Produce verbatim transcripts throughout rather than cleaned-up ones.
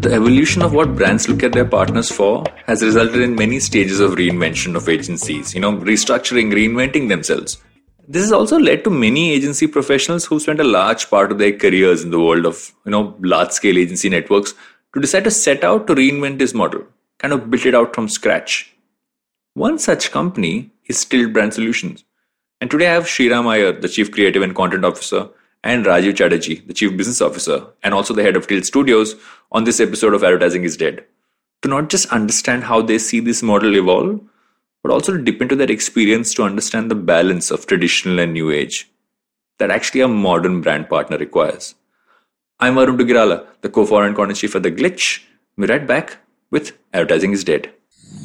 The evolution of what brands look at their partners for has resulted in many stages of reinvention of agencies, you know, restructuring, reinventing themselves. This has also led to many agency professionals who spent a large part of their careers in the world of, you know, large-scale agency networks to decide to set out to reinvent this model, kind of build it out from scratch. One such company is Tilt Brand Solutions. And today I have Sriram Iyer, the Chief Creative and Content Officer, and Rajiv Chatterjee, the Chief Business Officer, and also the head of Tilt Studios, on this episode of Advertising is Dead, to not just understand how they see this model evolve, but also to dip into their experience to understand the balance of traditional and new age that actually a modern brand partner requires. I'm Arun Dugirala, the co-founder and content chief at The Glitch. We'll be right back with Advertising is Dead.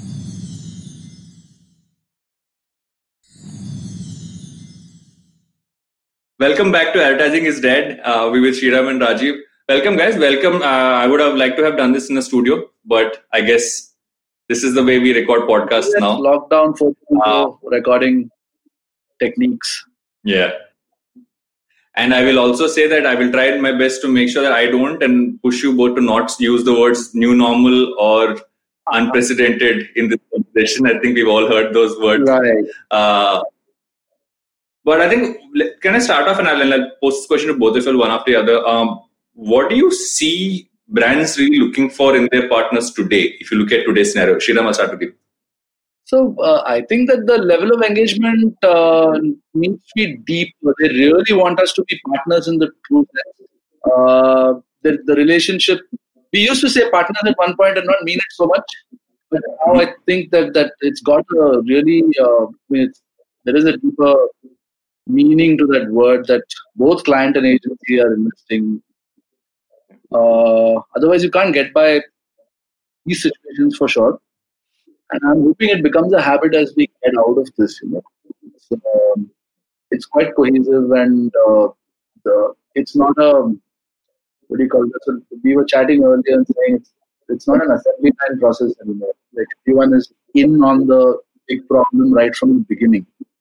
Welcome back to Advertising is Dead. Uh, we with Sriram and Rajiv. Welcome, guys. Welcome. Uh, I would have liked to have done this in a studio, but I guess this is the way we record podcasts Yes, now. Lockdown for uh, recording techniques. Yeah. And I will also say that I will try my best to make sure that I don't and push you both to not use the words new normal or unprecedented in this conversation. I think we've all heard those words. Right. Uh, but I think, can I start off and I'll, I'll post this question to both of you one after the other. Um, what do you see brands really looking for in their partners today? If you look at today's scenario, Sriram, I'll start with you. So uh, I think that the level of engagement uh, needs to be deep. They really want us to be partners in the true sense. Uh, the, the relationship, we used to say partners at one point and not mean it so much. But now I think that, that it's got a really, uh, I mean, it's, there is a deeper meaning to that word that both client and agency are investing. Uh, otherwise, you can't get by these situations for sure. And I'm hoping it becomes a habit as we get out of this. You know, it's, um, it's quite cohesive, and uh, the it's not a what do you call it? So we were chatting earlier and saying it's it's not an assembly line process anymore. Like everyone is in on the big problem right from the beginning.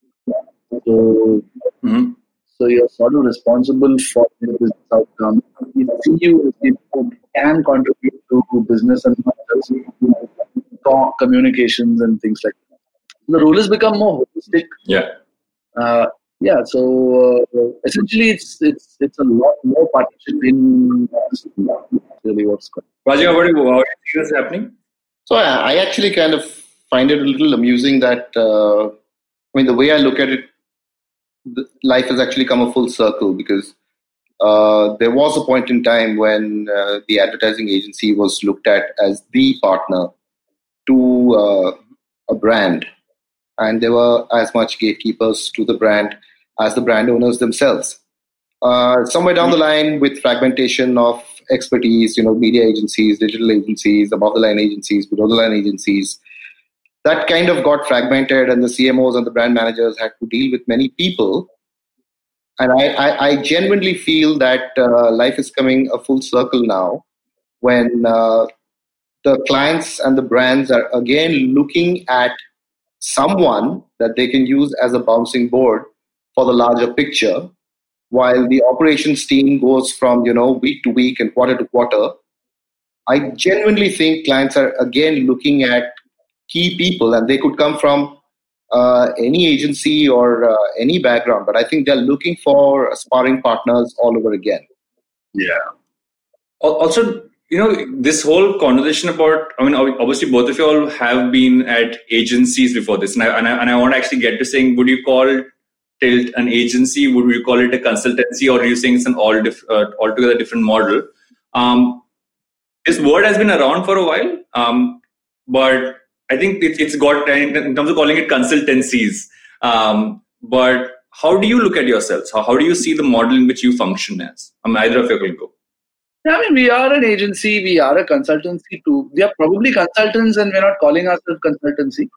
So, mm-hmm. so you're sort of responsible for the business outcome. We see you as people who can contribute to business and not just talk, communications and things like that. The role has become more holistic. Yeah. Uh, yeah. So uh, essentially, it's it's it's a lot more partnership in really what's going. Rajiv, how do you how do you see this happening? So I, I actually kind of find it a little amusing that uh, I mean the way I look at it, life has actually come a full circle because uh, there was a point in time when uh, the advertising agency was looked at as the partner to uh, a brand, and there were as much gatekeepers to the brand as the brand owners themselves. Uh, somewhere down the line, with fragmentation of expertise, you know, media agencies, digital agencies, above-the-line agencies, below-the-line agencies, that kind of got fragmented, and the C M Os and the brand managers had to deal with many people. And I, I, I genuinely feel that uh, life is coming a full circle now when uh, the clients and the brands are again looking at someone that they can use as a bouncing board for the larger picture, while the operations team goes from, you know, week to week and quarter to quarter. I genuinely think clients are again looking at key people, and they could come from uh, any agency or uh, any background, but I think they're looking for sparring partners all over again. Yeah. Also, you know, this whole conversation about, I mean, obviously both of you all have been at agencies before this, and I, and I, and I want to actually get to saying, would you call Tilt an agency? Would you call it a consultancy? Or are you saying it's an all diff, uh, altogether different model? Um, this word has been around for a while, um, but I think it, it's got, in terms of calling it consultancies, um, but how do you look at yourselves? How, how do you see the model in which you function as? I mean, either of you can go. I mean, we are an agency, we are a consultancy too. We are probably consultants and we're not calling ourselves consultancy.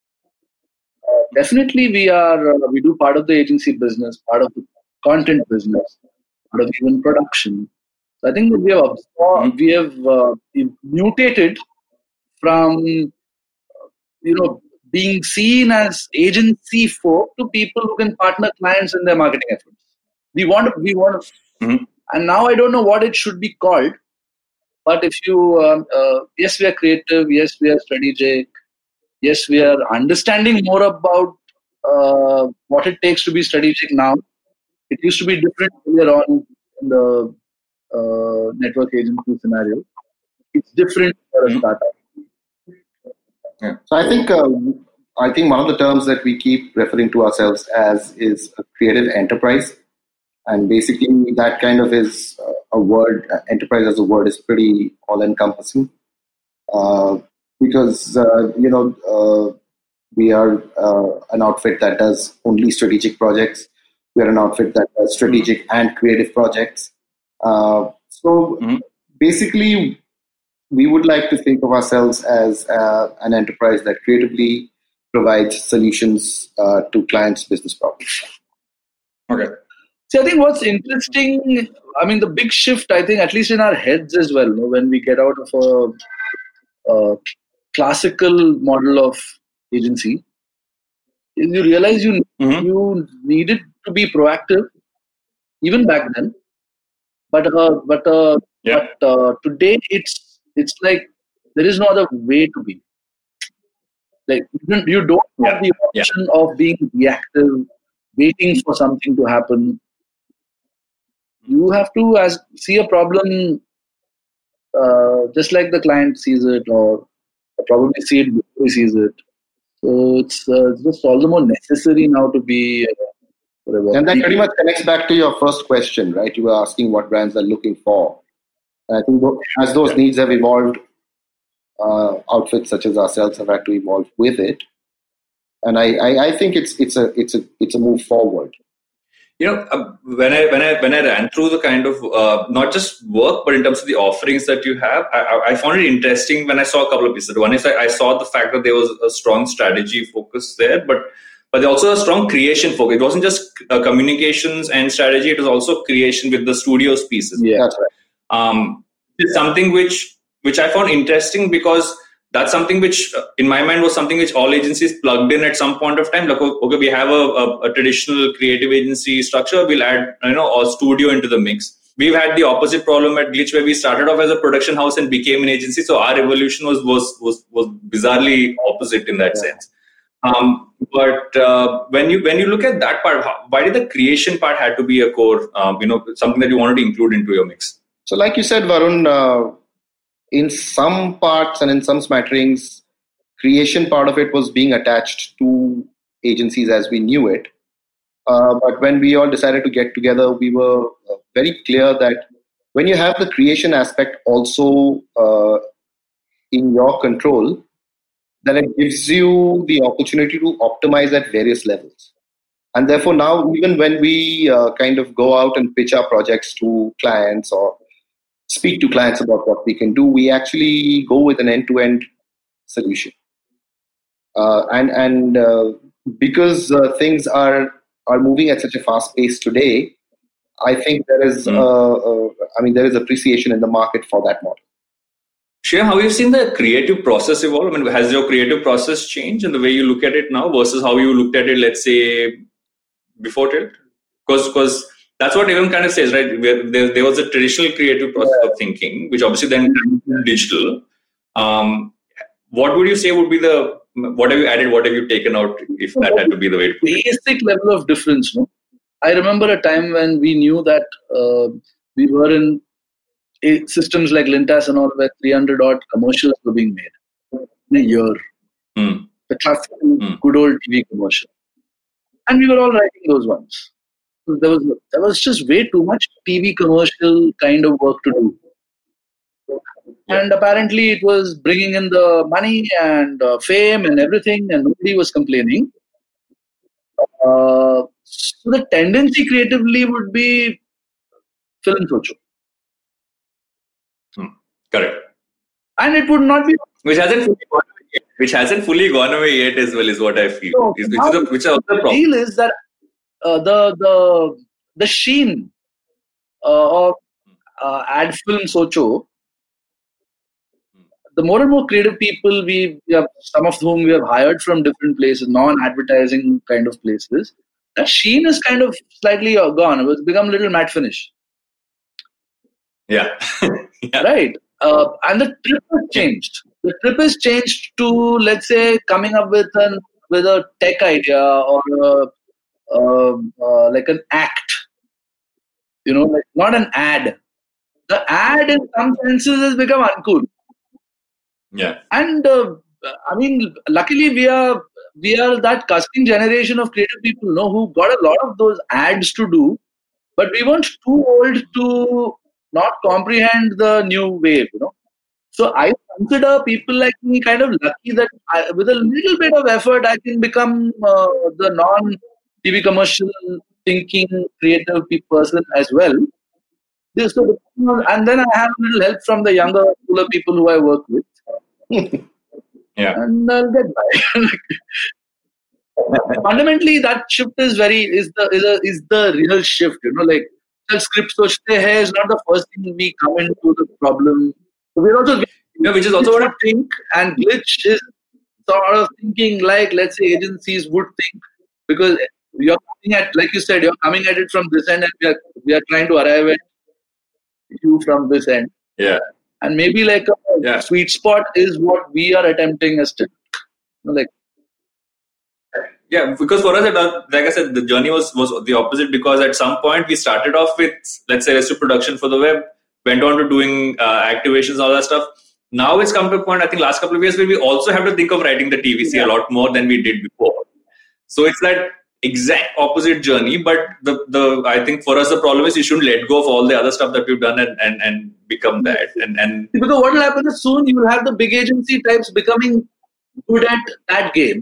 Uh, definitely we are, uh, we do part of the agency business, part of the content business, part of even production. So I think that we have, absorbed, mm-hmm. we have uh, mutated from, you know, being seen as agency folk to people who can partner clients in their marketing efforts. We want, we want, mm-hmm. and now I don't know what it should be called, but if you, um, uh, yes, we are creative, yes, we are strategic, yes, we are understanding more about uh, what it takes to be strategic now. It used to be different earlier on in the uh, network agency scenario. It's different for a Mhm. startup. Yeah. So I think uh, I think one of the terms that we keep referring to ourselves as is a creative enterprise, and basically that kind of is uh, a word. Uh, enterprise as a word is pretty all-encompassing uh, because uh, you know uh, we are uh, an outfit that does only strategic projects. We are an outfit that does strategic and creative projects. Uh, so Mhm. basically, we would like to think of ourselves as uh, an enterprise that creatively provides solutions uh, to clients' business problems. Okay. See, I think what's interesting, I mean, the big shift, I think, at least in our heads as well, you know, when we get out of a, a classical model of agency, is you realize you Mhm. you needed to be proactive even back then, but uh, but uh, Yeah. but uh, today it's it's like there is no other way to be. Like you don't, you don't have Yeah. the Yeah. option of being reactive, waiting for something to happen. You have to as see a problem uh, just like the client sees it, or probably see it before he sees it. So it's uh, just all the more necessary now to be uh, whatever. And that pretty much connects back to your first question, right? You were asking what brands are looking for. And I think tho- as those Yeah. needs have evolved, uh, outfits such as ourselves have had to evolve with it. And I, I, I think it's it's a it's a it's a move forward. You know, uh, when I when I when I ran through the kind of uh, not just work, but in terms of the offerings that you have, I, I- I found it interesting when I saw a couple of pieces. One is I, I saw the fact that there was a strong strategy focus there, but but also a strong creation focus. It wasn't just uh, communications and strategy; it was also creation with the studios pieces. Yeah. That's right. Um, it's something which which I found interesting because that's something which, uh, in my mind, was something which all agencies plugged in at some point of time. Like, okay, we have a, a, a traditional creative agency structure. We'll add, you know, a studio into the mix. We've had the opposite problem at Glitch, where we started off as a production house and became an agency. So our evolution was was was was bizarrely opposite in that Yeah. sense. Um, but uh, when you when you look at that part, how, why did the creation part had to be a core? Um, you know, something that you wanted to include into your mix. So, like you said, Varun, uh, in some parts and in some smatterings, creation part of it was being attached to agencies as we knew it. Uh, but when we all decided to get together, we were uh, very clear that when you have the creation aspect also uh, in your control, then it gives you the opportunity to optimize at various levels. And therefore, now even when we uh, kind of go out and pitch our projects to clients or speak to clients about what we can do, we actually go with an end-to-end solution. Uh, and and uh, because uh, things are are moving at such a fast pace today, I think there is, uh, Mm. uh, I mean, there is appreciation in the market for that model. Shreya, how have you seen the creative process evolve? I mean, has your creative process changed in the way you look at it now versus how you looked at it, let's say, before Tilt? Because because that's what everyone kind of says, right? Where there, there was a traditional creative process of thinking, which obviously then turned to digital. Um, what would you say would be the what have you added, what have you taken out, if that had to be the way to put it? Basic level of difference. No, I remember a time when we knew that uh, we were in a- systems like Lintas and all, where three hundred odd commercials were being made in a year. Mm. The classical Mm. good old T V commercial, and we were all writing those ones. So there was there was just way too much T V commercial kind of work to do. Yeah. And apparently, it was bringing in the money and uh, fame and everything, and nobody was complaining. Uh, so the tendency creatively would be film socho, Mm. Correct. and it would not be. Which hasn't fully gone away yet. Which hasn't fully gone away yet as well, is what I feel. So Is which now is a which is a the problem. deal is that uh, the the the sheen uh, of uh, ad film socho. The more and more creative people we, we have, some of whom we have hired from different places, non-advertising kind of places, that sheen is kind of slightly uh, gone. It was become a little matte finish, Yeah. Yeah. right? uh, and the trip has changed. The trip has changed to, let's say, coming up with an with a tech idea or a, uh, uh, like an act. You know, like not an ad. The ad in some senses has become uncool. Yeah. And uh, I mean, luckily we are we are that custom generation of creative people, know, who got a lot of those ads to do, but we weren't too old to not comprehend the new wave, you know. So I consider people like me kind of lucky that I, with a little bit of effort, I can become uh, the non-T V commercial thinking creative pe- person as well. This, so, and then I have a little help from the younger, cooler people who I work with, Yeah. and I'll get by. Fundamentally, that shift is very is the is, a, is the real shift. You know, like the script sochte hai is not the first thing we come into the problem. So we're also No, which is also what I think, and glitch is sort of thinking like, let's say, agencies would think, because you're coming at, like you said, you're coming at it from this end, and we are we are trying to arrive at you from this end, yeah. and maybe like a Yeah. sweet spot is what we are attempting as to, like. Yeah, because for us, it, uh, like I said, the journey was, was the opposite, because at some point we started off with, let's say, let's do production for the web, went on to doing uh, activations, all that stuff. Now it's come to a point, I think, last couple of years, where we also have to think of writing the T V C Yeah. a lot more than we did before. So it's that exact opposite journey. But the, the I think for us, the problem is you shouldn't let go of all the other stuff that we've done and, and, and become that. And, and Because what will happen is soon you will have the big agency types becoming good at that game.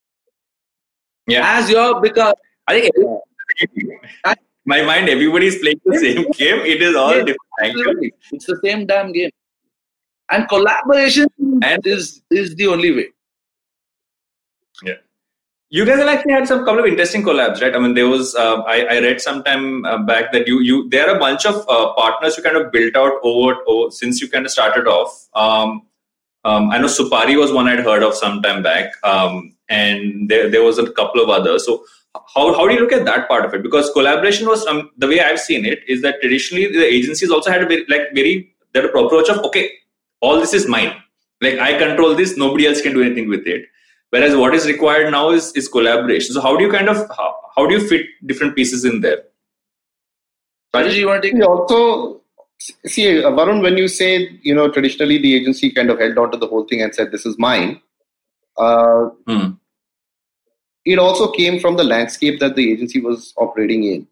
yeah, As you're become, I think I- my mind, everybody's playing the same game. It is all Yeah, different angles. absolutely. It's the same damn game. And collaboration And- is is the only way. Yeah. You guys have actually had some couple of interesting collabs, right? I mean, there was uh, I, I read sometime uh, back that you you there are a bunch of uh, partners you kind of built out over, over since you kind of started off. Um, um, I know Supari was one I'd heard of some time back, um, and there there was a couple of others. So how how do you look at that part of it? Because collaboration was um, the way I've seen it is that traditionally the agencies also had a very like very their approach of, okay, all this is mine. Like I control this, nobody else can do anything with it. Whereas what is required now is, is collaboration. So how do you kind of how, how do you fit different pieces in there? Rajesh, you want to take We also see, uh, Varun, when you say, you know, traditionally the agency kind of held on to the whole thing and said, this is mine. Uh, Hmm. It also came from the landscape that the agency was operating in.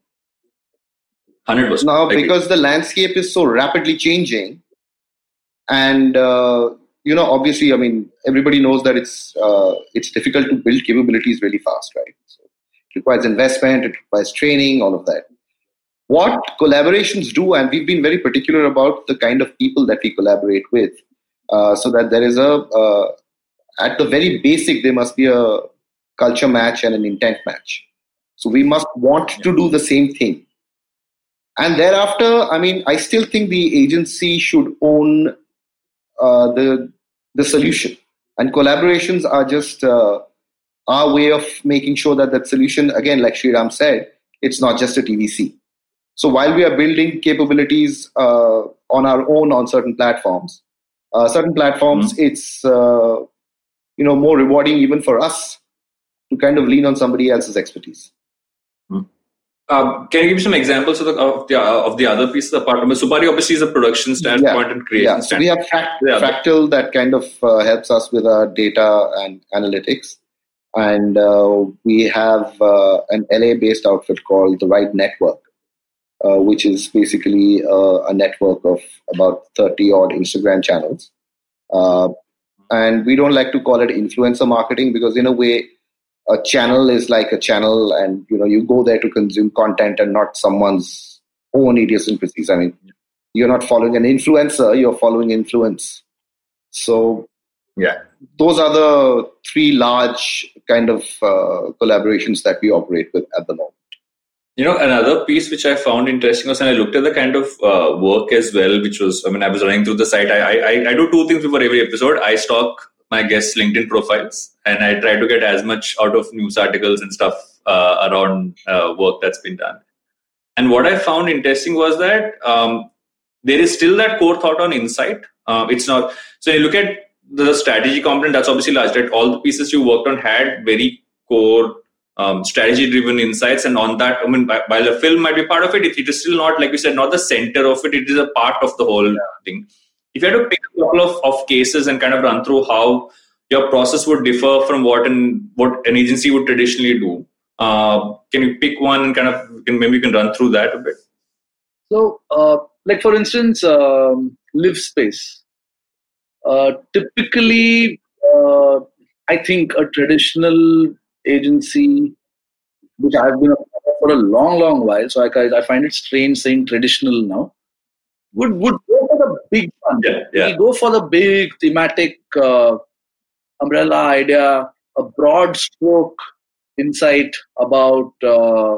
one hundred percent. Now, Agree. because the landscape is so rapidly changing, and uh, you know, obviously, I mean, everybody knows that it's uh, it's difficult to build capabilities really fast, right? So it requires investment, it requires training, all of that. What collaborations do, and we've been very particular about the kind of people that we collaborate with, uh, so that there is a uh, at the very basic, there must be a culture match and an intent match. So we must want to do the same thing. And thereafter, I mean, I still think the agency should own uh, the the solution, and collaborations are just uh, our way of making sure that that solution, again, like Sriram said, it's not just a T V C. So while we are building capabilities uh, on our own on certain platforms, uh, certain platforms, Mm-hmm. it's uh, you know more rewarding even for us to kind of lean on somebody else's expertise. Um, can you give me some examples of the of the, uh, of the other pieces apart from Supari? Obviously, is a production standpoint Yeah, and creation yeah. So we standpoint. have Frac- Yeah. Fractal that kind of uh, helps us with our data and analytics, and uh, we have uh, an L A-based outfit called the Ride Network, uh, which is basically uh, a network of about thirty odd Instagram channels. Uh, and we don't like to call it influencer marketing because, in a way, a channel is like a channel, and you know you go there to consume content and not someone's own idiosyncrasies. I mean, you're not following an influencer; you're following influence. So Yeah. those are the three large kind of uh, collaborations that we operate with at the moment. You know, another piece which I found interesting was when I looked at the kind of uh, work as well, which was, I mean, I was running through the site. I, I, I do two things before every episode. I stalk my guests' LinkedIn profiles, and I try to get as much out of news articles and stuff uh, around uh, work that's been done. And what I found interesting was that um, there is still that core thought on insight. Uh, it's not, so you look at the strategy component, that's obviously large, right? All the pieces you worked on had very core um, strategy driven insights. And on that, I mean, while the film might be part of it, it, it is still not, like you said, not the center of it. It is a part of the whole thing. If you had to pick a couple of, of cases and kind of run through how your process would differ from what an, what an agency would traditionally do, uh, can you pick one and kind of, can, maybe you can run through that a bit? So, uh, like for instance, um, LiveSpace. Uh, typically, uh, I think a traditional agency, which I've been a part of for a long, long while, so I, I find it strange saying traditional now, would would go for the big one. Yeah, yeah. We go for the big thematic uh, umbrella idea, a broad stroke insight about uh,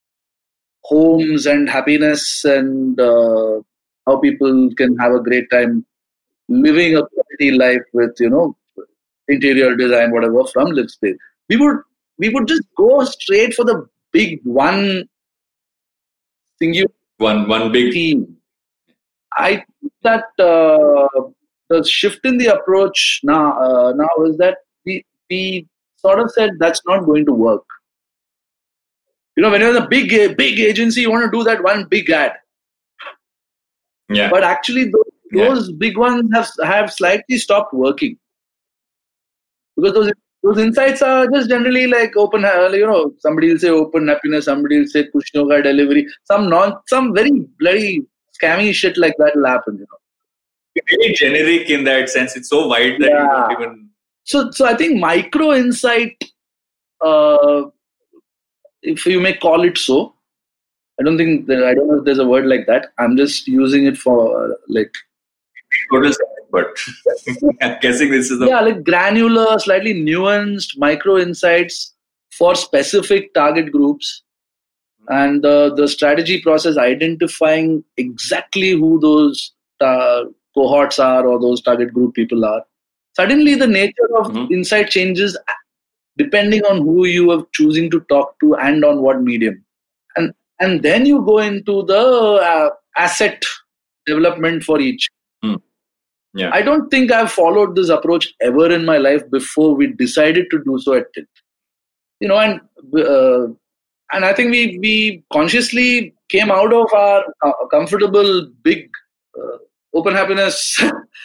homes and happiness and uh, how people can have a great time living a quality life with, you know, interior design, whatever, from LiveSpace. We would we would just go straight for the big one singular one one big theme. I think that uh, the shift in the approach now uh, now is that we we sort of said that's not going to work. You know, when you're in a big big agency, you want to do that one big ad. Yeah. But actually, those, Yeah. those big ones have have slightly stopped working because those those insights are just generally like open. You know, somebody will say open happiness, somebody will say push yoga delivery, some non, some very bloody scammy shit like that will happen. You know, It's very generic in that sense. It's so wide that Yeah. you don't even. so so I think micro insight, uh, if you may call it so. I don't think that, I don't know if there's a word like that. I'm just using it for uh, like Total, but I'm guessing this is the. yeah, like granular, slightly nuanced micro insights for specific target groups, and uh, the strategy process identifying exactly who those uh, cohorts are or those target group people are. Suddenly, the nature of Mhm. insight changes depending on who you are choosing to talk to and on what medium, and and then you go into the uh, asset development for each. Hmm. Yeah. I don't think I've followed this approach ever in my life before we decided to do so at Tint. You know, and uh, and I think we we consciously came out of our uh, comfortable big uh, open happiness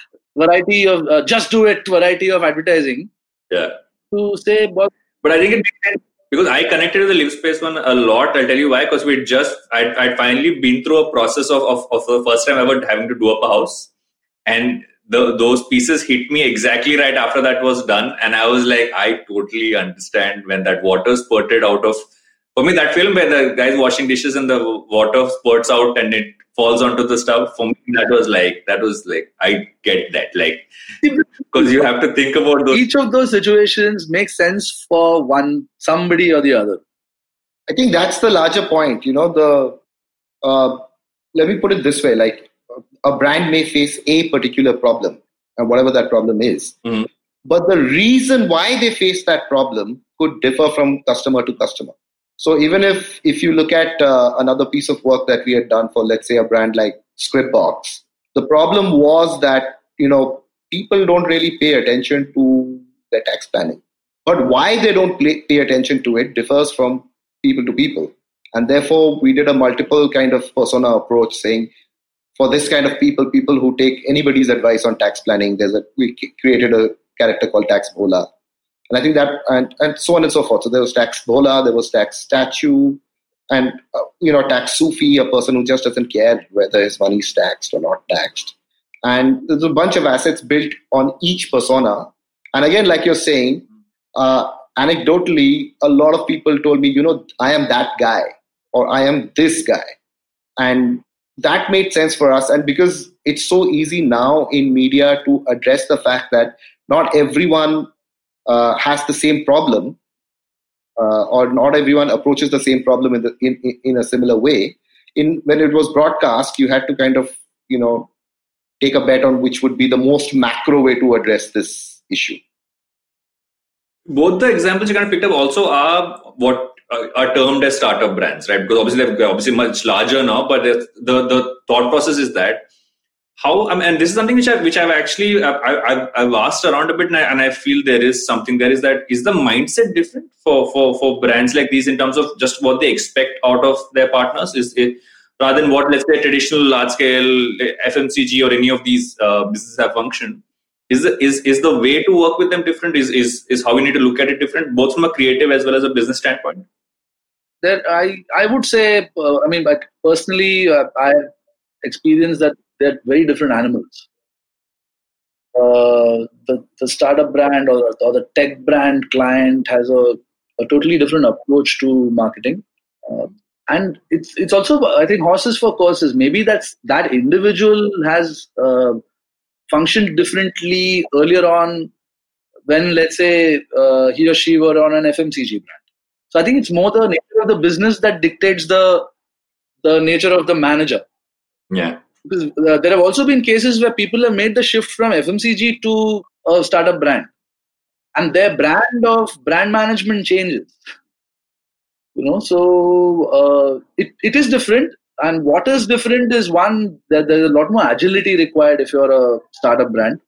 variety of uh, just do it variety of advertising Yeah. to say, well, But I think it makes sense because I connected to the LiveSpace one a lot. I'll tell you why. Because we just, I'd, I'd finally been through a process of, of, of the first time ever having to do up a house. And the, those pieces hit me exactly right after that was done. And I was like, I totally understand when that water spurted out of, for me, that film where the guy's washing dishes and the water spurts out and it falls onto the stuff. For me, that was like, that was like, I get that. Like, because you have to think about those. each of those situations makes sense for one somebody or the other. I think that's the larger point. You know, the uh, let me put it this way: like a brand may face a particular problem, and whatever that problem is, Mhm. but the reason why they face that problem could differ from customer to customer. So even if if you look at uh, another piece of work that we had done for, let's say, a brand like Scriptbox, the problem was that, you know, people don't really pay attention to their tax planning. But why they don't pay, pay attention to it differs from people to people. And therefore, we did a multiple kind of persona approach saying, for this kind of people, people who take anybody's advice on tax planning, there's a we created a character called Tax Bhola. And I think that, and, and so on and so forth. So there was Tax Bhola, there was Tax Statue, and, uh, you know, Tax Sufi, a person who just doesn't care whether his money is taxed or not taxed. And there's a bunch of assets built on each persona. And again, like you're saying, uh, anecdotally, a lot of people told me, you know, I am that guy or I am this guy. And that made sense for us. And because it's so easy now in media to address the fact that not everyone uh, has the same problem, uh, or not everyone approaches the same problem in, the, in, in a similar way. In when it was broadcast, you had to kind of, you know, take a bet on which would be the most macro way to address this issue. Both the examples you kind of picked up also are what uh, are termed as startup brands, right? Because obviously they're obviously much larger now, but the, the the thought process is that how, I mean, and this is something which I which I've actually I, I, I've asked around a bit, and I, and I feel there is something there is that is the mindset different for, for for brands like these in terms of just what they expect out of their partners, is it rather than what, let's say, traditional large scale F M C G or any of these uh, businesses have functioned. Is the, is is the way to work with them different? Is is is how we need to look at it different, both from a creative as well as a business standpoint? That I I would say, uh, I mean, but personally, uh, I have experienced that they're very different animals. Uh, the the startup brand or, or the tech brand client has a, a totally different approach to marketing, uh, and it's it's also, I think, horses for courses. Maybe that's that individual has uh, functioned differently earlier on when, let's say, uh, he or she were on an F M C G brand. So I think it's more the nature of the business that dictates the the nature of the manager. Yeah. Because uh, there have also been cases where people have made the shift from F M C G to a startup brand, and their brand of brand management changes. You know, so uh, it it is different. And what is different is, one, that there's a lot more agility required if you're a startup brand.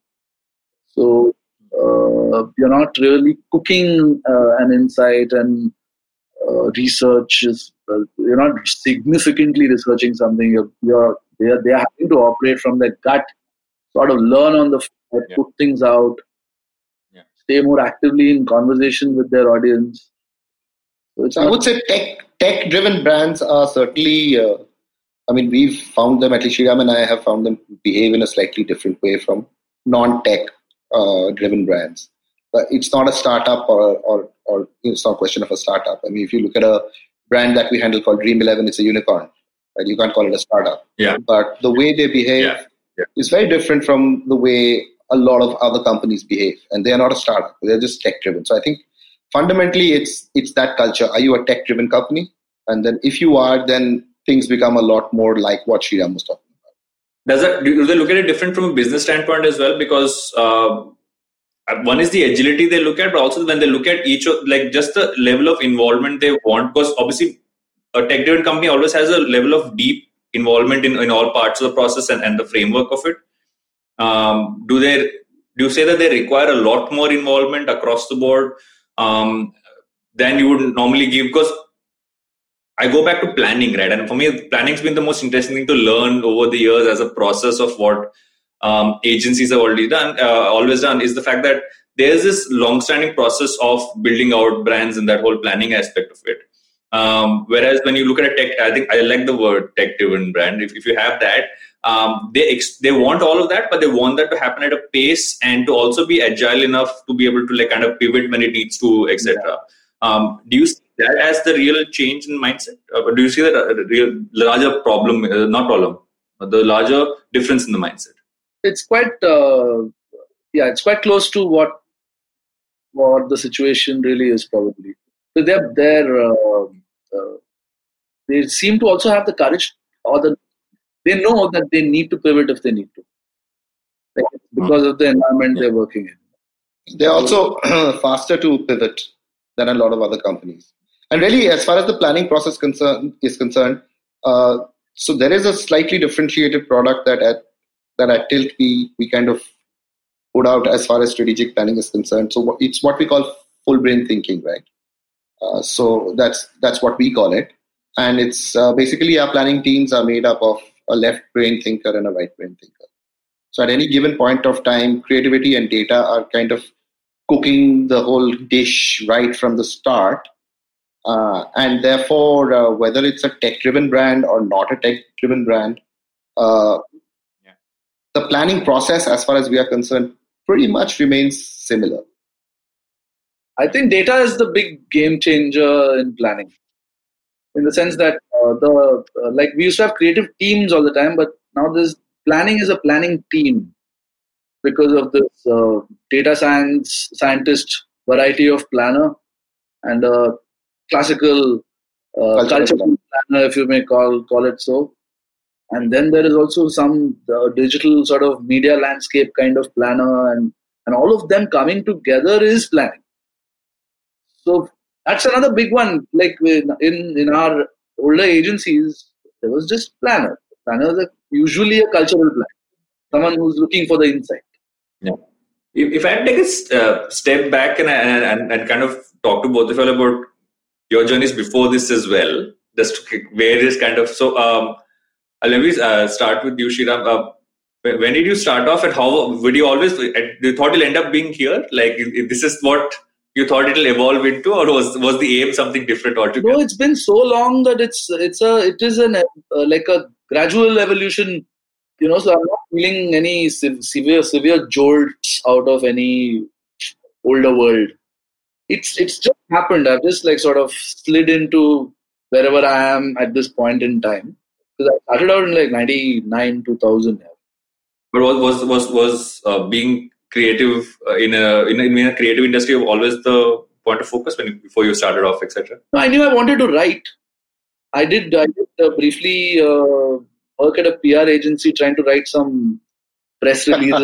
So uh, you're not really cooking uh, an insight, and uh, research is uh, you're not significantly researching something. You're, you're they're they're having to operate from their gut, sort of learn on the fly, Yeah. put things out, Yeah. stay more actively in conversation with their audience. So it's So I not, would say tech tech driven brands are certainly. Uh, I mean, we've found them, at least Sriram and I have found them behave in a slightly different way from non-tech uh, driven brands. But it's not a startup, or, or, or it's not a question of a startup. I mean, if you look at a brand that we handle called Dream eleven, it's a unicorn. Right? You can't call it a startup. Yeah. But the way they behave Yeah. Yeah. is very different from the way a lot of other companies behave. And they are not a startup. They're just tech driven. So I think fundamentally it's it's that culture. Are you a tech driven company? And then if you are, then things become a lot more like what Sriram was talking about. Does that, do they look at it different from a business standpoint as well? Because uh, one is the agility they look at, but also when they look at each of, like, just the level of involvement they want. Because obviously, a tech-driven company always has a level of deep involvement in, in all parts of the process and, and the framework of it. Um, do they do you say that they require a lot more involvement across the board um, than you would normally give? Because I go back to planning, right? And for me, planning's been the most interesting thing to learn over the years as a process of what um, agencies have already done, uh, always done, is the fact that there's this long-standing process of building out brands and that whole planning aspect of it. Um, whereas when you look at a tech, I think I like the word tech-driven brand. If, if you have that, um, they ex- they want all of that, but they want that to happen at a pace and to also be agile enough to be able to, like, kind of pivot when it needs to, et cetera. Um, do you see that as the real change in mindset? Or do you see that a real larger problem, uh, not problem, the larger difference in the mindset? it's quite uh, yeah, it's quite close to what what the situation really is, probably. So they're they're uh, uh, they seem to also have the courage, or the they know that they need to pivot if they need to, like, because of the environment Yeah. they're working in. They're also faster to pivot than a lot of other companies. And really, as far as the planning process concern, is concerned, uh, so there is a slightly differentiated product that at that at Tilt we we kind of put out as far as strategic planning is concerned. So it's what we call full brain thinking, right? Uh, so that's that's what we call it, and it's uh, basically our planning teams are made up of a left brain thinker and a right brain thinker. So at any given point of time, creativity and data are kind of cooking the whole dish right from the start. Uh, and therefore, uh, whether it's a tech-driven brand or not a tech-driven brand, uh, Yeah. the planning process, as far as we are concerned, pretty much remains similar. I think data is the big game changer in planning, in the sense that uh, the uh, like we used to have creative teams all the time, but now this planning is a planning team because of this uh, data science scientist variety of planner and a classical uh, Cultural cultural planner. planner, if you may call call it so. And then there is also some uh, digital sort of media landscape kind of planner, and and all of them coming together is planning. So that's another big one. Like in in, in our older agencies, there was just planner. Planners are usually a cultural planner. someone who's looking for the insight. Yeah. If, if I take a uh, step back and, and and kind of talk to both of you all about your journeys before this as well, just to various kind of so. Um, I'll maybe uh, start with you, Sriram. Uh, when did you start off, and how would you always? You thought you'll end up being here? Like this is what you thought it'll evolve into, or was was the aim something different altogether? No, it's been so long that it's it's a it is an uh, like a gradual evolution. You know, so I'm not feeling any severe severe jolts out of any older world. It's it's just happened. I've just like sort of slid into wherever I am at this point in time. Because I started out in like ninety-nine, two thousand. But was was was was uh, being creative uh, in a in a, in a creative industry always the point of focus when before you started off, et cetera? No, I knew I wanted to write. I did. I did uh, briefly uh, work at a P R agency trying to write some press releases.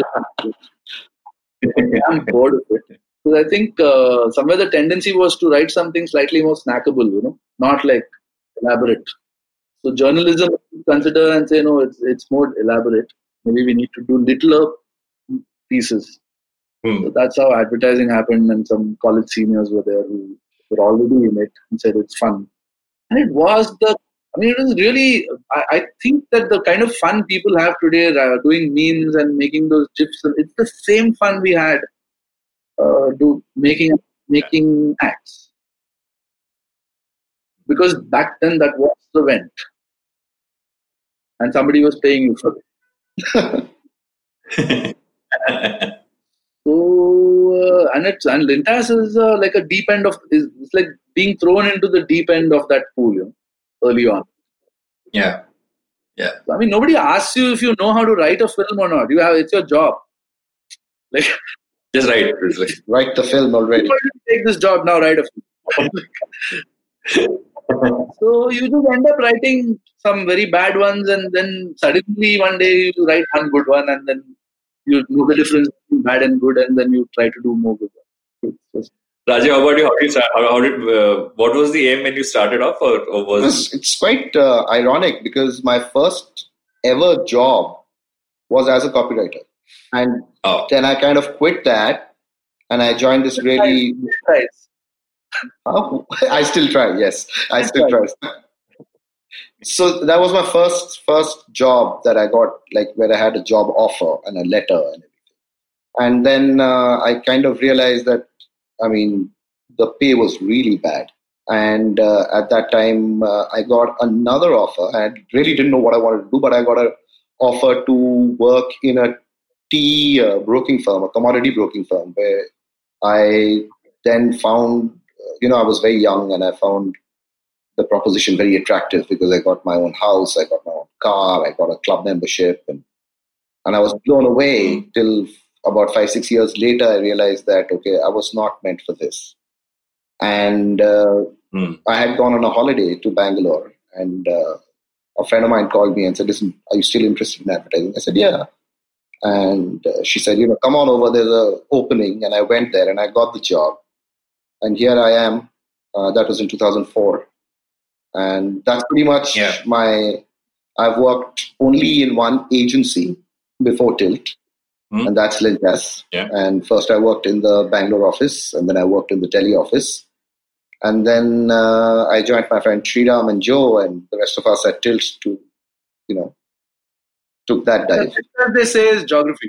I'm bored of it. Because I think uh, somewhere the tendency was to write something slightly more snackable, you know, not like elaborate. So journalism, consider and say, no, it's it's more elaborate. Maybe we need to do littler pieces. Hmm. So that's how advertising happened, and some college seniors were there who were already in it and said it's fun. And it was the, I mean, it was really, I, I think that the kind of fun people have today uh, doing memes and making those GIFs, it's the same fun we had uh, do making making ads. Because back then that was the event. And somebody was paying you for it. So, uh, and it's, and Lintas is uh, like a deep end of, is, it's like being thrown into the deep end of that pool, you know, early on. Yeah. Yeah. So, I mean, nobody asks you if you know how to write a film or not. You have, it's your job. Like, just write. Write the film already. Take this job now, write a film. So you just end up writing some very bad ones, and then suddenly one day you write one good one, and then you know the difference between bad and good, and then you try to do more good ones. Raja, how about you? How did you start? How, how did uh, what was the aim when you started off, or, or was it's, it's quite uh, ironic because my first ever job was as a copywriter, and oh. then I kind of quit that, and I joined this really. Nice. Oh, I still try. Yes, I still try. So that was my first first job that I got, like where I had a job offer and a letter and everything. And then uh, I kind of realized that, I mean, the pay was really bad. And uh, at that time, uh, I got another offer. I really didn't know what I wanted to do, but I got an offer to work in a tea uh, broking firm, a commodity broking firm, where I then found, you know, I was very young and I found the proposition very attractive because I got my own house, I got my own car, I got a club membership, and and I was blown away till about five, six years later, I realized that, okay, I was not meant for this. And uh, mm. I had gone on a holiday to Bangalore, and uh, a friend of mine called me and said, listen, are you still interested in advertising? I said, yeah. And uh, she said, you know, come on over, there's an opening. And I went there and I got the job. And here I am. Uh, that was in two thousand four. And that's pretty much yeah. my, I've worked only in one agency before Tilt, mm. and that's Lintas. Yeah. And first I worked in the Bangalore office, and then I worked in the Delhi office. And then uh, I joined my friend Sriram and Joe and the rest of us at Tilt to, you know, took that dive. What they say is geography.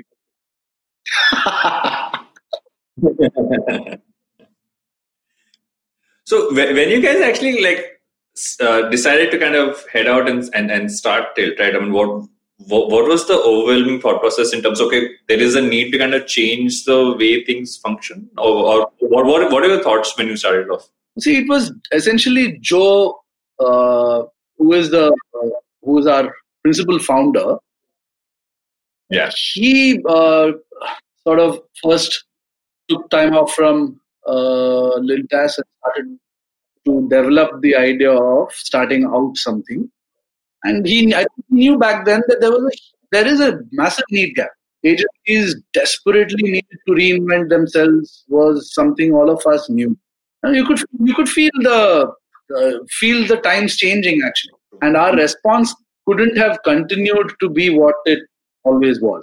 So when you guys actually like uh, decided to kind of head out and, and, and start Tilt, right? I mean, what, what what was the overwhelming thought process in terms of, okay, there is a need to kind of change the way things function? Or, or what, what, what are your thoughts when you started off? See, it was essentially Joe, uh, who is the uh, who is our principal founder. Yeah. He uh, sort of first took time off from uh, Lintas and started to develop the idea of starting out something. And he, I knew back then that there was a, there is a massive need gap. Agencies desperately needed to reinvent themselves was something all of us knew. And you could you could feel the uh, feel the times changing actually, and our response couldn't have continued to be what it always was.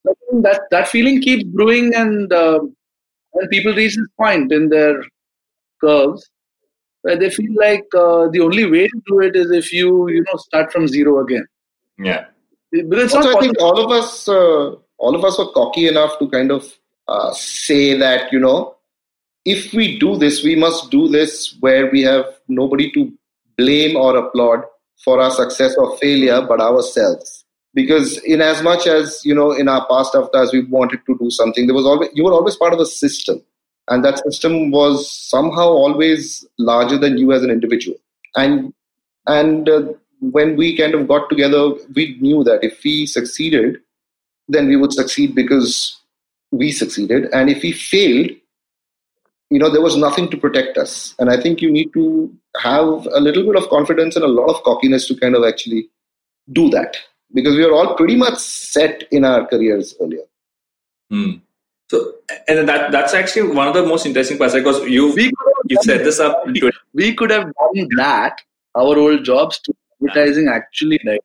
that that feeling keeps brewing, and uh, when people reach this point in their curves where they feel like uh, the only way to do it is if you you know start from zero again. Yeah. But it's Also, not I think possible. all of us, uh, all of us were cocky enough to kind of uh, say that, you know, if we do this, we must do this where we have nobody to blame or applaud for our success or failure, but ourselves. Because in as much as, you know, in our past avatars, we wanted to do something, there was always, you were always part of a system. And that system was somehow always larger than you as an individual. And, and uh, when we kind of got together, we knew that if we succeeded, then we would succeed because we succeeded. And if we failed, you know, there was nothing to protect us. And I think you need to have a little bit of confidence and a lot of cockiness to kind of actually do that, because we are all pretty much set in our careers earlier. Hmm. So, and that that's actually one of the most interesting parts, because you We could have you done set this up. that. We could have done that, our old jobs, to advertising actually like.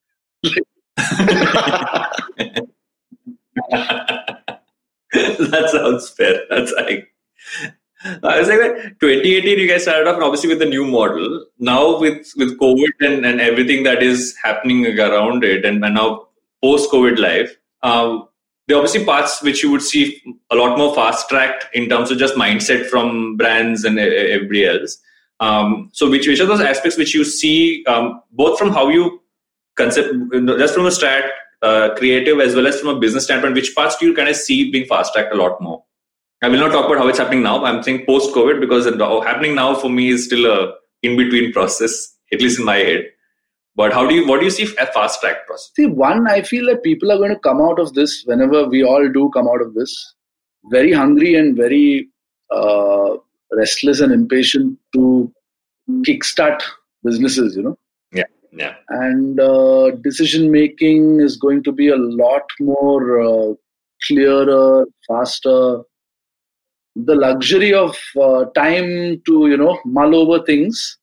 That sounds fair. That's like, I was like, twenty eighteen, you guys started off obviously with the new model. Now with with COVID and, and everything that is happening around it, and, and now post COVID life, um, there are obviously parts which you would see a lot more fast tracked in terms of just mindset from brands and everybody else. Um, so which which are those aspects which you see um, both from how you concept, just from a strat uh, creative as well as from a business standpoint, which parts do you kind of see being fast tracked a lot more? I will not talk about how it's happening now. I'm saying post COVID, because happening now for me is still a in between process, at least in my head. But how do you what do you see a fast track process? See, one, I feel that people are going to come out of this, whenever we all do come out of this, very hungry and very uh, restless and impatient to kickstart businesses, you know. Yeah, yeah. And uh, decision making is going to be a lot more uh, clearer, faster. The luxury of uh, time to, you know, mull over things,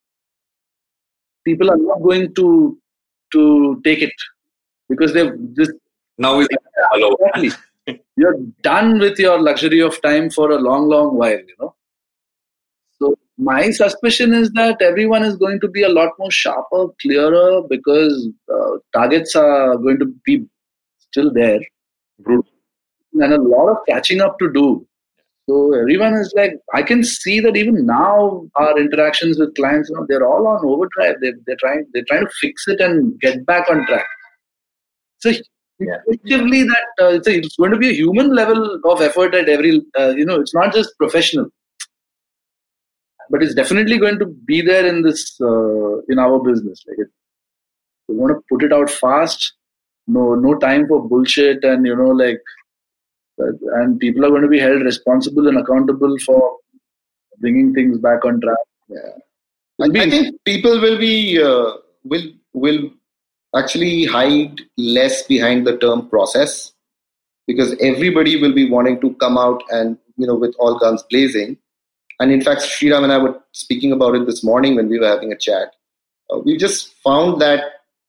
people are not going to to take it, because they've this Now is hello. exactly. You're done with your luxury of time for a long, long while, you know. So my suspicion is that everyone is going to be a lot more sharper, clearer, because uh, targets are going to be still there, and a lot of catching up to do. So everyone is like, I can see that even now our interactions with clients, you know, they're all on overdrive. They, they're trying, they're trying to fix it and get back on track. So Yeah. effectively, that uh, it's, a, it's going to be a human level of effort at every, uh, you know, it's not just professional, but it's definitely going to be there in this, uh, in our business. Like, it, we want to put it out fast. No, no time for bullshit, and you know, like, uh, and people are going to be held responsible and accountable for bringing things back on track. Yeah, I, I think people will be uh, will will actually hide less behind the term process, because everybody will be wanting to come out and, you know, with all guns blazing. And in fact, Sriram and I were speaking about it this morning when we were having a chat. Uh, we just found that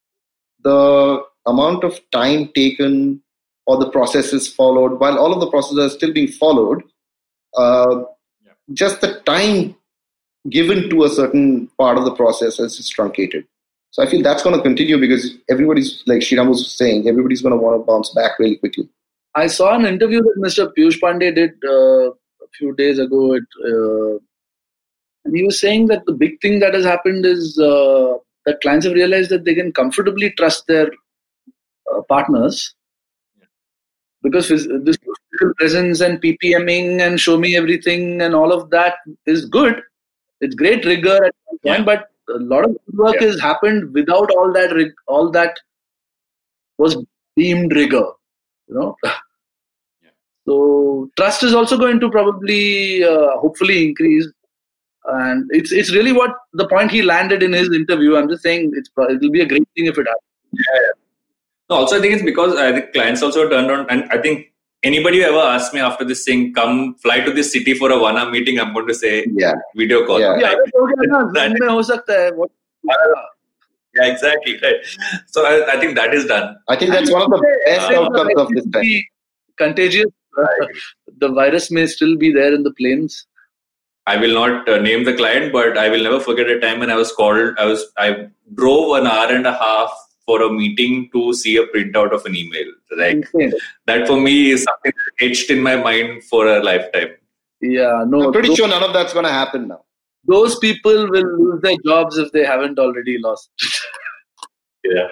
the amount of time taken or the processes followed, while all of the processes are still being followed, uh, yeah. just the time given to a certain part of the process is truncated. So I feel that's going to continue, because everybody's, like Sriram was saying, everybody's going to want to bounce back really quickly. I saw an interview that Mister Piyush Pandey did uh, a few days ago. It, uh, and he was saying that the big thing that has happened is uh, that clients have realized that they can comfortably trust their uh, partners, because this physical presence and PPMing and show me everything and all of that is good. It's great rigor at one point, yeah. but a lot of work yeah. has happened without all that. Rig- all that was deemed rigor, you know. Yeah. So trust is also going to probably, uh, hopefully, increase. And it's it's really what the point he landed in his interview. I'm just saying it's it will be a great thing if it happens. Yeah. No, also I think it's because uh, the clients also turned on, and I think anybody who ever asked me after this thing, come fly to this city for a one-hour meeting, I'm going to say, yeah, video call. Yeah, yeah, that, yeah, exactly. Right. So I, I think that is done. I think that's one of the best uh, outcomes of this time. contagious. The virus may still be there in the planes. I will not uh, name the client, but I will never forget a time when I was called. I was I drove an hour and a half for a meeting to see a printout of an email. Like Okay. that for me is something etched in my mind for a lifetime. Yeah, no. I'm pretty those, sure none of that's going to happen now. those people will lose their jobs if they haven't already lost. Yeah.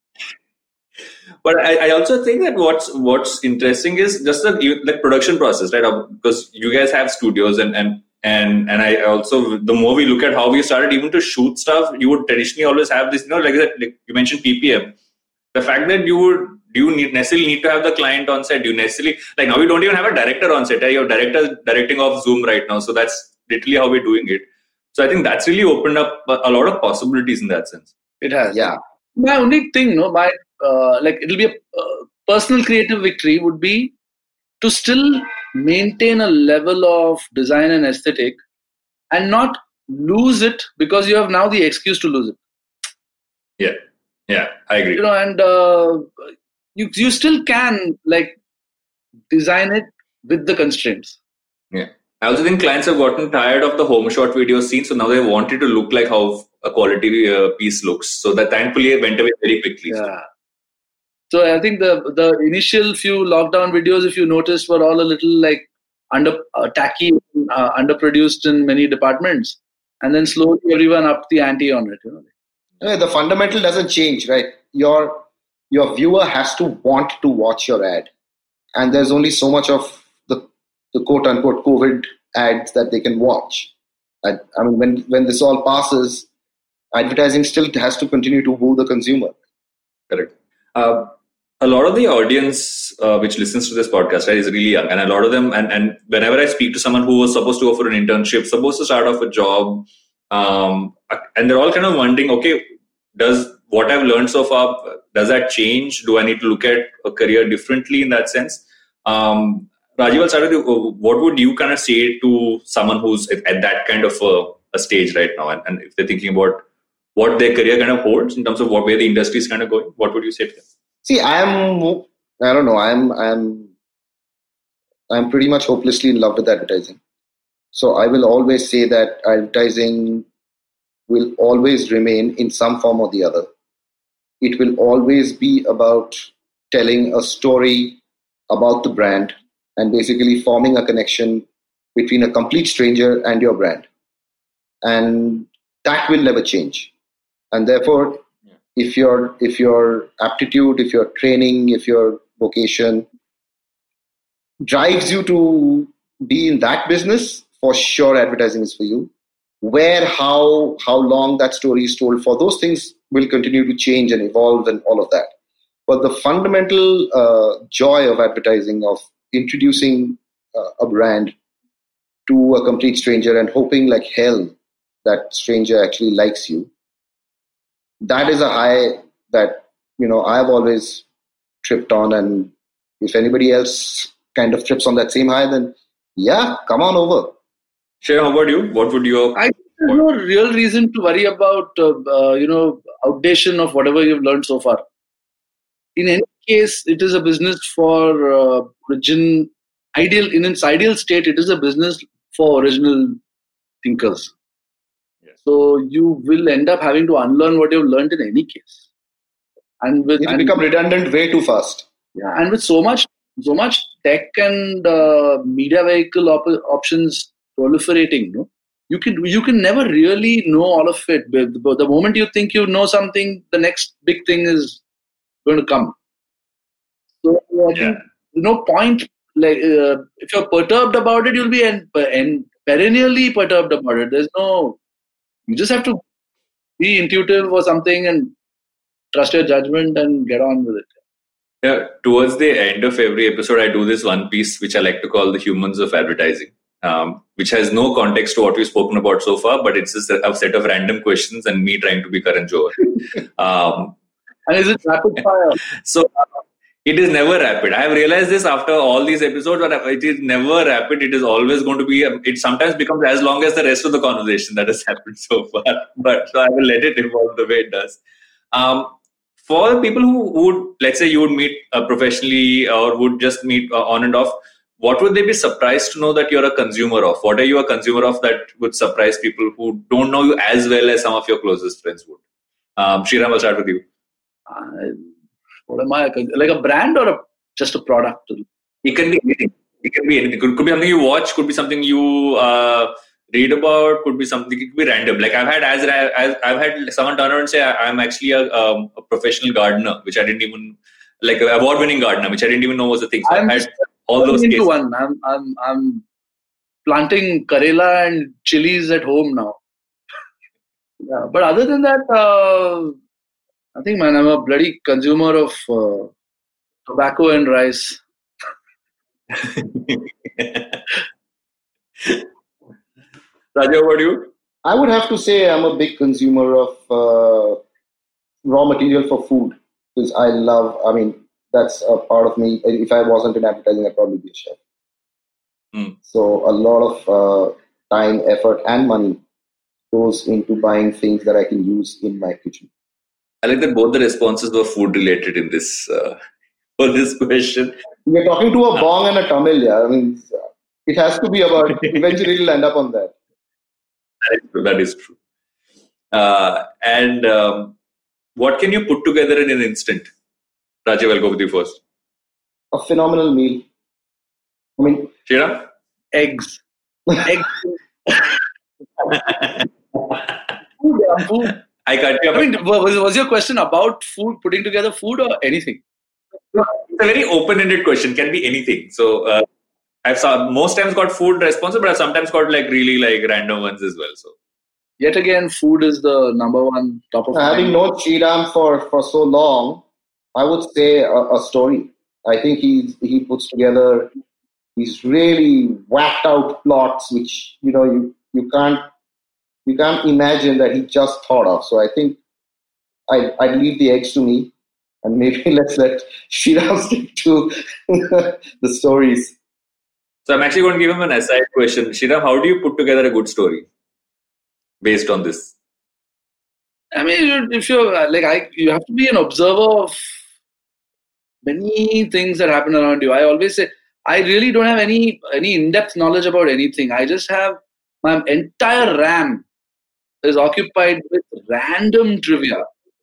But I, I also think that what's what's interesting is just the like production process, right? Because you guys have studios and and and and I also, the more we look at how we started even to shoot stuff, you would traditionally always have this, you know, like that. Like you mentioned P P M. The fact that you would do you need, necessarily need to have the client on set? Do you necessarily like now we don't even have a director on set. Right? Your director directing off Zoom right now, so that's literally how we're doing it. So I think that's really opened up a lot of possibilities in that sense. It has. Yeah. My only thing, no, my uh, like it'll be a uh, personal creative victory would be to still maintain a level of design and aesthetic and not lose it because you have now the excuse to lose it. Yeah, yeah, I agree. You know, and uh, you you still can like design it with the constraints. Yeah. I also think clients have gotten tired of the home shot video scene, so now they want it to look like how a quality uh, piece looks. So that thankfully it went away very quickly. Yeah. So I think the the initial few lockdown videos, if you noticed, were all a little like under uh, tacky, uh, underproduced in many departments, and then slowly everyone upped the ante on it. You know? Yeah, the fundamental doesn't change, right? Your your viewer has to want to watch your ad, and there's only so much of the the quote unquote COVID ads that they can watch. I, I mean, when when this all passes, advertising still has to continue to woo the consumer. Correct. Uh, a lot of the audience uh, which listens to this podcast, right, is really young, and a lot of them, and, and whenever I speak to someone who was supposed to go for an internship, supposed to start off a job, um, and they're all kind of wondering, okay, does what I've learned so far, does that change? Do I need to look at a career differently in that sense? Um, Rajiv, I'll start with you. What would you kind of say to someone who's at that kind of a, a stage right now, and, and if they're thinking about what their career kind of holds in terms of what where the industry is kind of going, what would you say to them? See, I'm, I don't know, I'm, I'm, I'm pretty much hopelessly in love with advertising. So I will always say that advertising will always remain in some form or the other. It will always be about telling a story about the brand and basically forming a connection between a complete stranger and your brand. And that will never change. And therefore, if your if your aptitude, if your training, if your vocation drives you to be in that business, for sure advertising is for you. Where, how, how long that story is told, for those things will continue to change and evolve and all of that. But the fundamental uh, joy of advertising, of introducing uh, a brand to a complete stranger and hoping like hell that stranger actually likes you, that is a high that, you know, I've always tripped on. And if anybody else kind of trips on that same high, then yeah, come on over. Shay, how about you? What would your... I there's no real reason to worry about, uh, uh, you know, outdatation of whatever you've learned so far. In any case, it is a business for uh, origin, ideal, in its ideal state, it is a business for original thinkers. Yes. So you will end up having to unlearn what you've learned in any case. And with It'll and, become redundant way too fast. Yeah, and with so much, so much tech and uh, media vehicle op- options proliferating, you know, you can you can never really know all of it. But the moment you think you know something, the next big thing is going to come. So I yeah. think there's no point. Like uh, if you're perturbed about it, you'll be en- en- perennially perturbed about it. There's no. You just have to be intuitive or something and trust your judgment and get on with it. Yeah, towards the end of every episode, I do this one piece which I like to call the humans of advertising, um, which has no context to what we've spoken about so far, but it's just a set of random questions and me trying to be Karan Johar. um, and is it rapid fire? So uh, it is never rapid. I have realized this after all these episodes, but it is never rapid. It is always going to be, it sometimes becomes as long as the rest of the conversation that has happened so far. But so I will let it evolve the way it does. Um, for people who would, let's say you would meet uh, professionally or would just meet uh, on and off, what would they be surprised to know that you're a consumer of? What are you a consumer of that would surprise people who don't know you as well as some of your closest friends would? Um, Sriram, I'll start with you. I, what am I? Like a brand or a, just a product? It can be anything. It can be anything. Could, could be something you watch. Could be something you uh, read about. Could be something. It could be random. Like I've had as, as I've had someone turn around and say I'm actually a, um, a professional gardener, which I didn't even like an award-winning gardener, which I didn't even know was a thing. So I'm I've had all those into cases. One. I'm I'm I'm planting Karela and chilies at home now. Yeah, but other than that, uh, I think, man, I'm a bloody consumer of uh, tobacco and rice. Raja, what do you? I would have to say I'm a big consumer of uh, raw material for food because I love, I mean, that's a part of me. If I wasn't in advertising, I'd probably be a chef. Mm. So a lot of uh, time, effort, and money goes into buying things that I can use in my kitchen. I like that both the responses were food related in this uh, for this question. We're talking to a bong and a Tamil, yeah. I mean, it has to be about, eventually it'll end up on that. That is true. That is true. Uh, and um, what can you put together in an instant? Rajiv, I'll go with you first. A phenomenal meal. I mean, Sriram? Eggs. Eggs. Food, yeah, food. I cut you. I mean, was, was your question about food, putting together food, or anything? It's a very open-ended question. Can be anything. So uh, I've saw, most times got food responses, but I've sometimes got like really like random ones as well. So yet again, food is the number one top of mind. Having known Sriram for, for so long, I would say a, a story. I think he he puts together these really whacked out plots, which you know you, you can't you can't imagine that he just thought of. So I think I I'd leave the eggs to me, and maybe let's let Sriram stick to the stories. So I'm actually going to give him an aside question. Sriram, how do you put together a good story based on this? I mean, if you're like I, you have to be an observer of many things that happen around you. I always say I really don't have any any in-depth knowledge about anything. I just have my entire RAM is occupied with random trivia.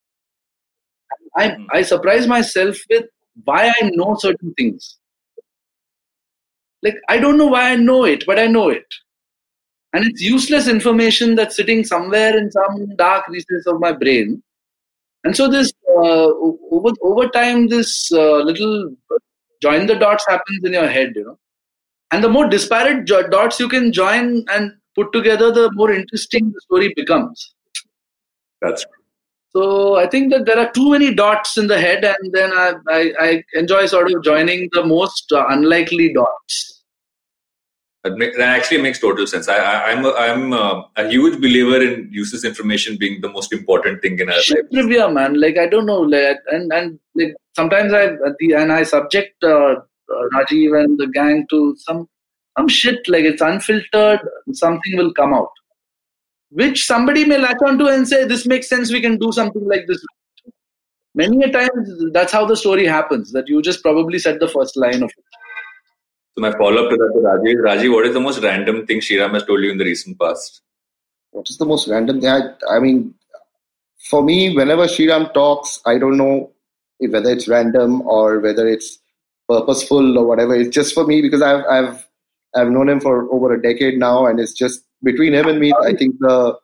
I Mm. I surprise myself with why I know certain things. Like I don't know why I know it, but I know it. And it's useless information that's sitting somewhere in some dark recess of my brain. And so this uh, over over time, this uh, little join the dots happens in your head, you know. And the more disparate jo- dots you can join and put together, the more interesting the story becomes. That's true. So I think that there are too many dots in the head, and then I I, I enjoy sort of joining the most uh, unlikely dots. That, make, that actually makes total sense. I, I, I'm a, I'm a, a huge believer in useless information being the most important thing in our Shit life. trivia, man. Like I don't know, like and and like sometimes I the and I subject uh, uh, Rajiv and the gang to some some shit like it's unfiltered. Something will come out, which somebody may latch onto and say, "This makes sense. We can do something like this." Many a times, that's how the story happens. That you just probably said the first line of it. So my follow-up to that to Rajiv, Rajiv, what is the most random thing Sriram has told you in the recent past? What is the most random thing? I, I mean, for me, whenever Sriram talks, I don't know if whether it's random or whether it's purposeful or whatever. It's just for me because I've I've I've known him for over a decade now, and it's just between him and me. I think the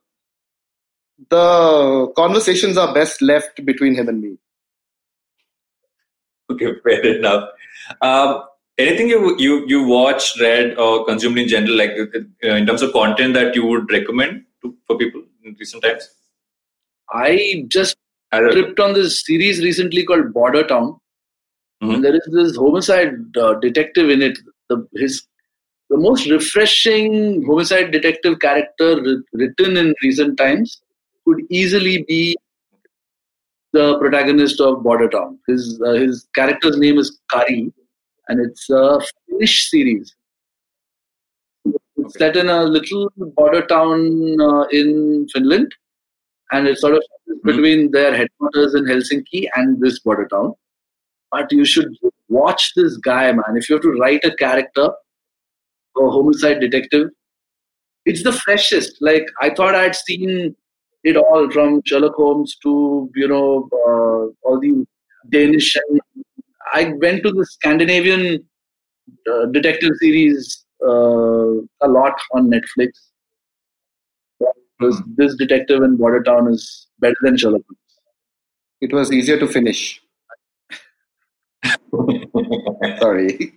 the conversations are best left between him and me. Okay, fair enough. Um, anything you you you watched, read, or consumed in general, like uh, in terms of content that you would recommend to, for people in recent times? I just Either. tripped on this series recently called Border Town. Mhm. And there is this homicide uh, detective in it. The his the most refreshing homicide detective character writ- written in recent times could easily be the protagonist of Border Town. His uh, his character's name is Kari, and it's a Finnish series. It's Okay. set in a little border town uh, in Finland, and it sort of mm-hmm. between their headquarters in Helsinki and this border town. But you should watch this guy, man. If you have to write a character, a homicide detective, it's the freshest. Like, I thought I'd seen it all, from Sherlock Holmes to, you know, uh, all the Danish. And I went to the Scandinavian uh, detective series uh, a lot on Netflix. Because mm-hmm. this detective in Border Town is better than Sherlock Holmes. It was easier to finish. Sorry.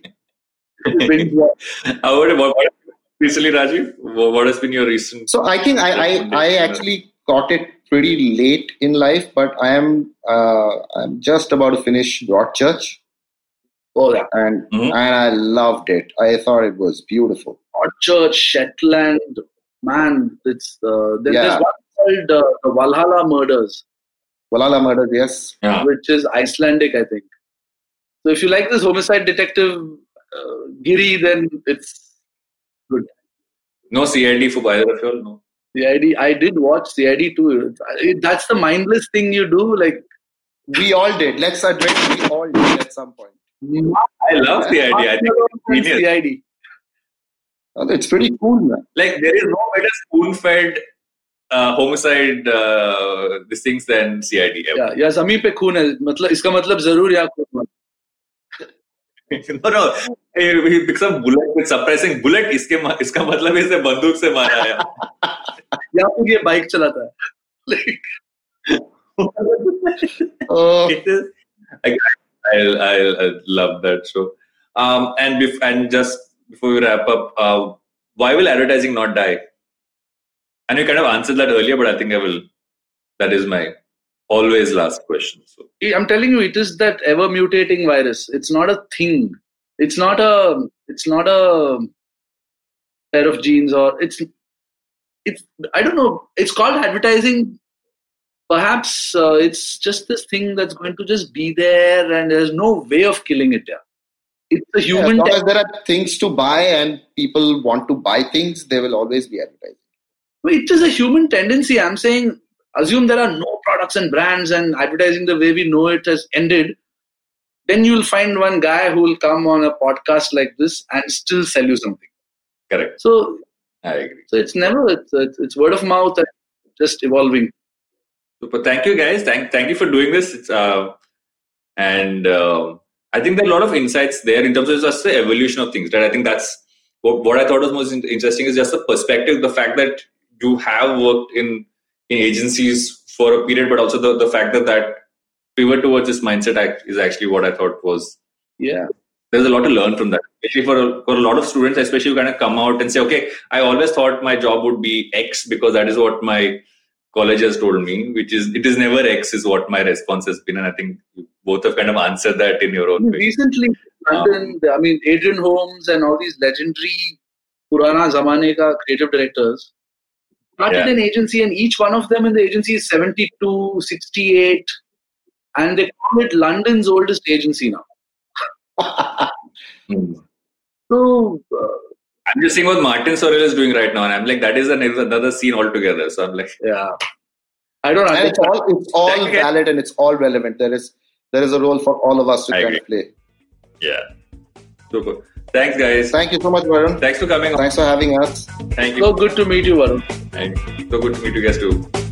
How about what, what recently, Rajiv? What has been your recent? So I think I I, I actually caught it pretty late in life, but I am uh, I'm just about to finish Broadchurch. Oh yeah, and mm-hmm. and I loved it. I thought it was beautiful. Broadchurch, Shetland, man, it's uh, there's, yeah. there's one called uh, the Valhalla Murders. Valhalla Murders, yes, yeah. which is Icelandic, I think. So if you like this homicide detective uh, Giri, then it's good. No C I D for either of you all, no? C I D, I did watch C I D too. That's the mindless thing you do. Like, we all did. Let's admit we all did at some point. I love C I D. I think it's C I D. Oh, it's pretty cool, man. Like, there is no better spoon-fed uh, homicide uh, these things than C I D. Ever. Yeah, yeah. Zameen pe khoon hai. Matlab, iska matlab zarur yahan khoon. No, no. He picks up bullet with suppressing bullet. इसके इसका मतलब इसे बंदूक से मारा है. या फिर ये बाइक चलाता है. Oh, it is. I, I, I, I love that show. Um, and bef- and just before we wrap up, uh, why will advertising not die? And you kind of answered that earlier, but I think I will. That is my always last question. So I'm telling you, it is that ever mutating virus. It's not a thing. It's not a. It's not a pair of jeans, or it's. It's. I don't know. It's called advertising. Perhaps uh, it's just this thing that's going to just be there, and there's no way of killing it. Yeah. It's a human. Yeah, as long as there are things to buy and people want to buy things, there will always be advertising. It is a human tendency. I'm saying, assume there are no products and brands, and advertising the way we know it has ended. Then you'll find one guy who will come on a podcast like this and still sell you something. Correct. So I agree. So it's never. It's, it's, it's word of mouth and just evolving. Super. Thank you, guys. Thank thank you for doing this. It's, uh, and uh, I think there are a lot of insights there in terms of just the evolution of things. Right? I think that's what, what I thought was most interesting is just the perspective, the fact that you have worked in, in agencies for a period, but also the, the fact that that pivot towards this mindset is actually what I thought was. Yeah. There's a lot to learn from that, especially for a, for a lot of students, especially who kind of come out and say, okay, I always thought my job would be X because that is what my college has told me, which is, it is never X is what my response has been. And I think you both have kind of answered that in your own way. Recently, London, um, I mean, Adrian Holmes and all these legendary Purana Zamane ka creative directors started yeah. an agency, and each one of them in the agency is seventy-two, sixty-eight, and they call it London's oldest agency now. hmm. So, uh, I'm just seeing what Martin Sorrell is doing right now, and I'm like, that is another scene altogether. So I'm like, yeah, I don't know. And it's all it's all valid and it's all relevant. There is there is a role for all of us to I kind agree. of play. Yeah, super. Thanks, guys. Thank you so much, Varun. Thanks for coming. Thanks for having us. Thank you. So good to meet you, Varun. Thank you. So good to meet you guys too.